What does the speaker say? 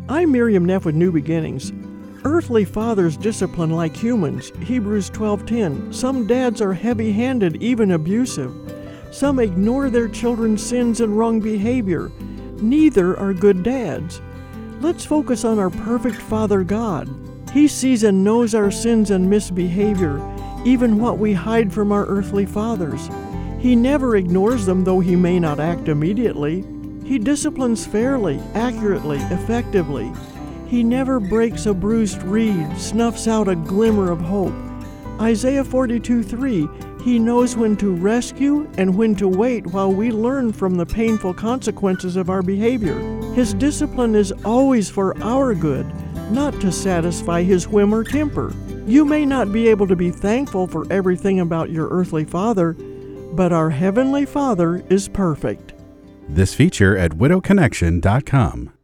I'm Miriam Neff with New Beginnings. Earthly fathers discipline like humans, Hebrews 12:10. Some dads are heavy-handed, even abusive. Some ignore their children's sins and wrong behavior. Neither are good dads. Let's focus on our perfect Father God. He sees and knows our sins and misbehavior, even what we hide from our earthly fathers. He never ignores them, though he may not act immediately. He disciplines fairly, accurately, effectively. He never breaks a bruised reed, snuffs out a glimmer of hope. Isaiah 42:3, he knows when to rescue and when to wait while we learn from the painful consequences of our behavior. His discipline is always for our good, not to satisfy his whim or temper. You may not be able to be thankful for everything about your earthly father, but our Heavenly Father is perfect. This feature at widowconnection.com.